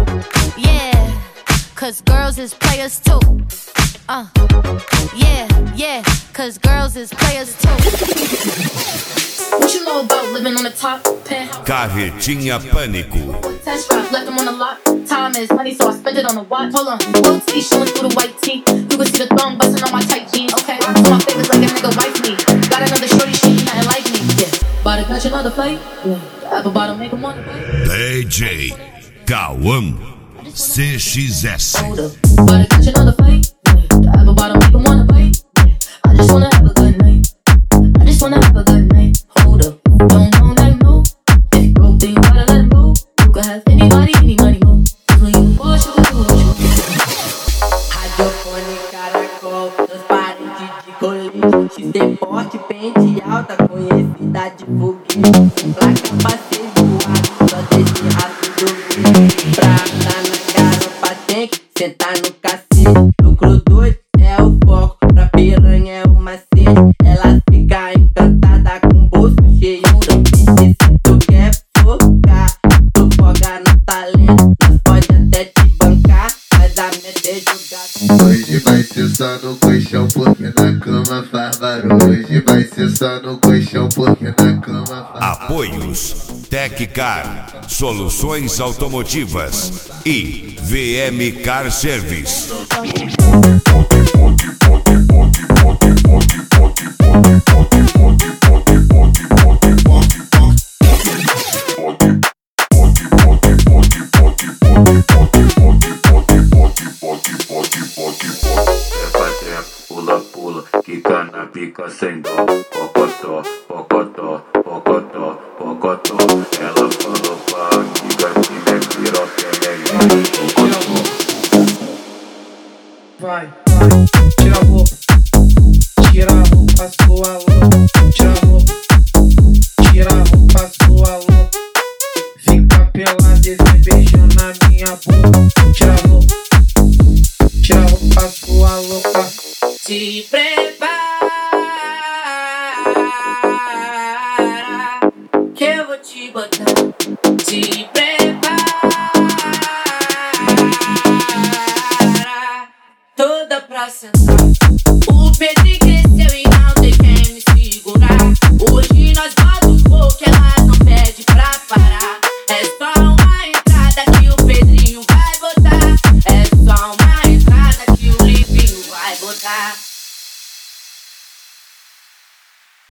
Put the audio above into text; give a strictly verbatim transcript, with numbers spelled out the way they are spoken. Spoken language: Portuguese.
Yeah, cause girls is players too. Uh, yeah, yeah, cause girls is players too. What you know about living on the top? Carretinha Pânico. Test drive, left them on the lot. Time is money, so I spend it on a watch. Hold on, gold teeth showing through the white tee. You can see the thumb busting on my tight jeans. Okay, so my favors like a nigga wife me. Got another shorty, she ain't nothing like me. Yeah, about to catch another flight. Yeah, the apple bottom make them wanna D J Cauã C X S. Hold up, about to catch another flight. Yeah, the apple bottom make them wanna bite. Yeah, I just wanna have a good night. I just wanna have a good night. Hold up, don't know, let him know. If you broke, then you gotta let him go. You can have anybody, any money, mo. Cause when you wash, you can do what you do. Radiofone, caracol, transparente de colete. X T forte, pente alta, conhecida de foguete. Placa pra ser voado, só deixe rastro do vídeo. Pra andar na garupa tem que sentar no cacete. Lucro doido é o foco, pra piranha é o macete. Ela fica encantada com o bolso cheio de peixe. Se tu quer focar, tu foga no talento. Nós pode até te bancar, mas a meta é jogar. Hoje vai ser só no colchão porque na cama faz barulho. Hoje vai ser só no colchão porque na cama faz barulho. Apoios Teccar, Soluções Automotivas e V M Car Service. Pula, pula, quica na pica sem dó. Pocotó, pocotó, pocotó, pocotó. Ela falou pra amiga que nem piroca é melhor. Vai, vai, tira a roupa, tira a roupa, sua louca. Tira a roupa, tira a roupa, sua louca. Fica pelada e se beijando na minha boca. Tira a roupa, tira a roupa, sua louca. Se prepara, que eu vou te botar. Se prepara.